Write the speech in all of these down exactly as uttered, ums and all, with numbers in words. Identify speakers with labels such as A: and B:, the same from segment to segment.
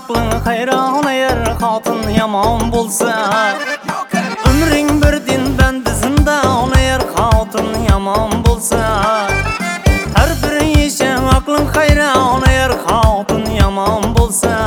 A: aklın hayran eğer hatun yaman bolsa. Ömrün birdin bendizinda eğer hatun yaman bolsa. Her bir işe aklın hayran eğer hatun yaman bolsa.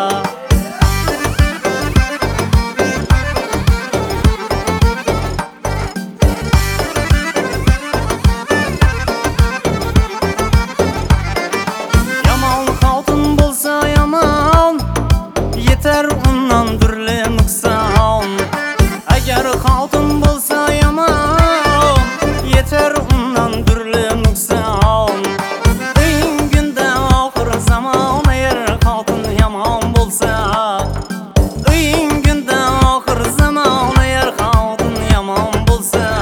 A: Yeter ondan türlü nuksan. Eğer hatun bolsa yaman, yeter ondan türlü nuksan. Öyin günde ahir zaman eğer hatun yaman bolsa. Öyin günde ahir zaman eğer hatun yaman bolsa.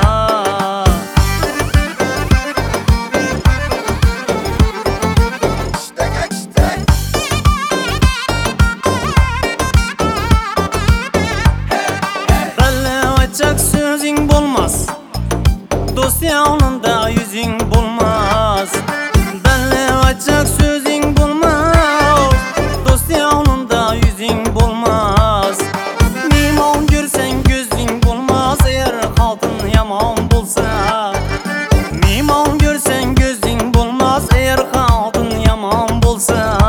A: Açacak sözün bulmaz, dost yanında yüzün bulmaz. Benle açacak sözün bulmaz, dost yanında yüzün bulmaz. Mimon görsen gözün bulmaz eğer hatun yaman bulsa. Mimon görsen gözün bulmaz eğer hatun yaman bulsa.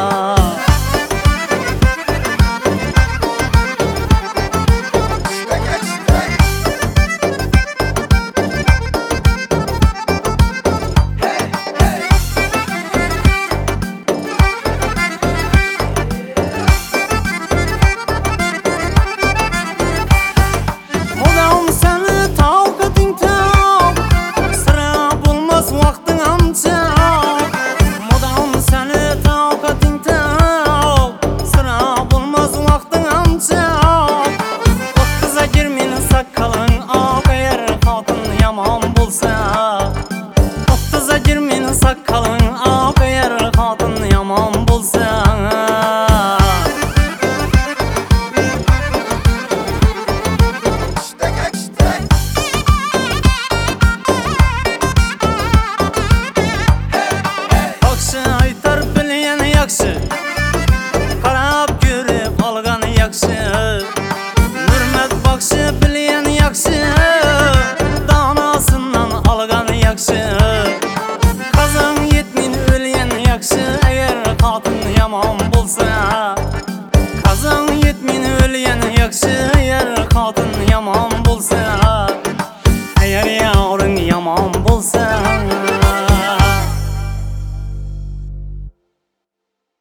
A: Ottuza girmeyin sakalın ak eğer hatun yaman bolsa. Bakşı aytar bilyen yakşı, qarab görüp algan yakşı. Hürmet bakşı bilyen yakşı, danasından algan yakşı. Kazan yetmin ölyen yakşı eğer hatun yaman bolsa. Kazan yetmin ölyen yakşı eğer hatun yaman bolsa.